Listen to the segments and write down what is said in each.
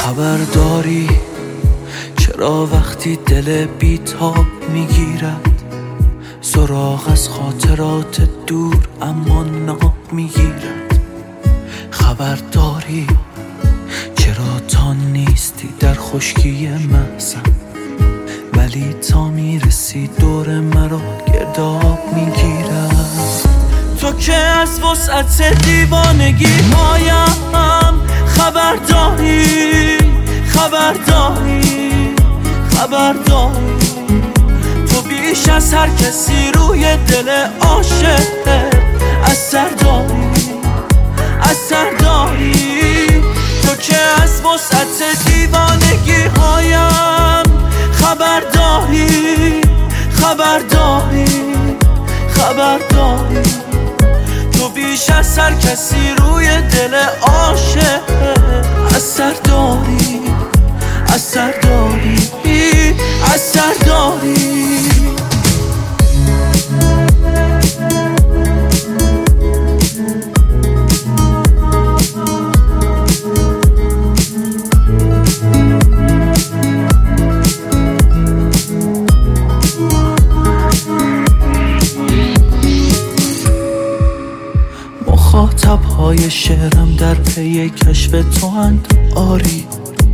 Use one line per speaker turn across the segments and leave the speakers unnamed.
خبر داری چرا وقتی دل بیتاب میگیرد سراغ از خاطرات دور اما ناب میگیرد؟ خبر داری چرا تا نیستی در خشکی محزن ولی تا میرسی دور مرا گرداب میگیرد؟ تو که از وسعت دیوانگی هایم خبر داری خبر داری خبر داری تو بیش از هر کسی روی دل عاشق اثر داری اثر داری تو که از وسعت دیوانگی هایم خبر داری خبر داری خبر داری تو بیش از هر کسی روی دل عاشق اثر داری اثر داری اثر داری مخاطب‌های شعرم در پی کشف تو اند آری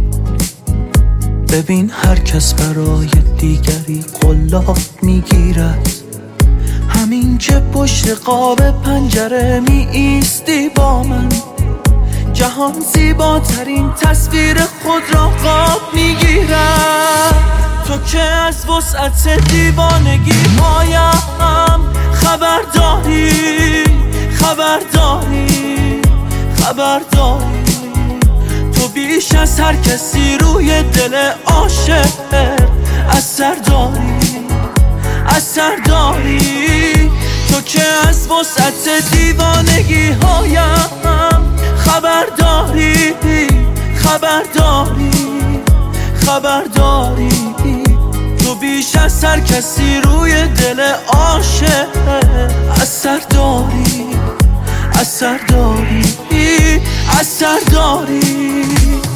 ببین هر کس برای دیگری قلاب میگیرد همین که پشت قاب پنجره می ایستی با من جهان زیباترین تصویر خود را قاب میگیرد تو که از وسعت دیوانگی هایم خبر داری خبر داری خبر داری تو بیش از هر کسی روی دل عاشق اثر داری اثر داری تو که از وسعت دیوانگی هایم خبر داری خبر داری خبر داری تو بیش از هر کسی روی دل عاشق اثر داری اثر داری اثر داری